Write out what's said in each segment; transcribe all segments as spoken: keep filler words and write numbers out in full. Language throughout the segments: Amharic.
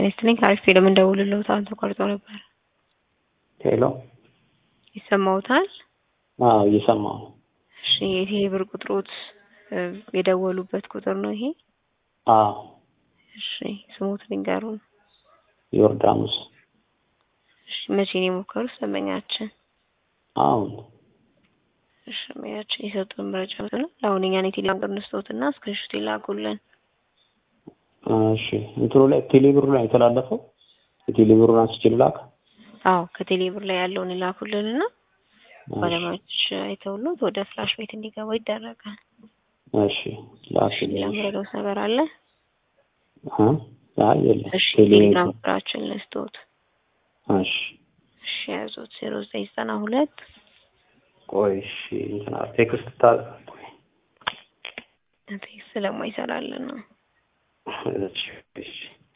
ጤናስጥልኝ አሪፍ ፊልም እንደውልለው ታን ተቆርጦ ነበር። ሄሎ ይሰማውታል? አዎ እየሰማሁ ነው። እሺ ይሄ ብር ቁጥሮት የደወሉበት ቁጥር ነው ይሄ? አዎ። እሺ ስሙት ንገሩን። ዮርዳኖስ። እሺ መቼ ነው የሞከሩት ደንበኛችን? አሁን። እሺ መያችን የሰጡን መረጃ ነው። አሁን እኛን የቴሌግራም እንስቶትና ስክሪንሾት ይላኩልን። እሺ እንትሩ ላይ ቴሌብር ላይ የተላለፈው የቴሌብሩን አንስቼ ልላክ? አዎ ከቴሌብር ላይ ያለውን ይላኩልንና ባለማች አይተውሉት ወደ ፍላሽ ቤት እንዲገባ ይደረጋል። እሺ ላክልኝ። ለምረዶስ ነገር አለ? አሃ አይ የለም። እሺ ቴሌግራም ቁጥራችን ልስጦት። እሺ እሺ ያዙት ዜሮ ዘጠኝ ዘጠና ሁለት ቆይ እሺ እንትና ቴክስት ታ ቆይ ቴክስት ስለማይሰራልን ነው። እሺ እሺ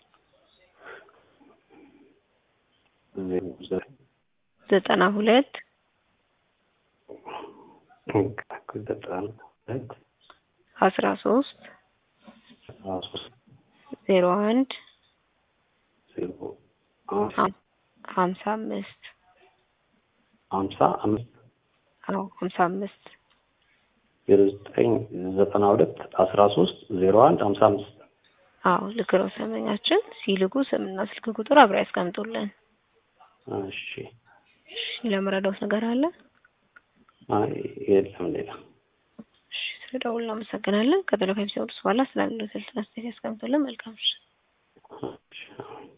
ዘጠና ሁለት አስራ ሶስት ዜሮ አንድ ሀምሳ አምስት ሀምሳ አምስት አዎ ሀምሳ አምስት ዜሮ ዘጠኝ ዘጠና ሁለት አስራ ሶስት ዜሮ አንድ ሀምሳ አምስት አዎ ልክ ነው። ሰመኛችን ሲልኩ ስምና ስልክ ቁጥር አብረው ያስቀምጡልን። እሺ እሺ ለምረዳውስ ነገር አለ? አይ የለም ሌላ። እሺ ስለደውል እናመሰግናለን። ከተለፈ ቢሰውስ በኋላ ስላለው ስልክ አስተያየት ያስቀምጡልን። መልካም እሺ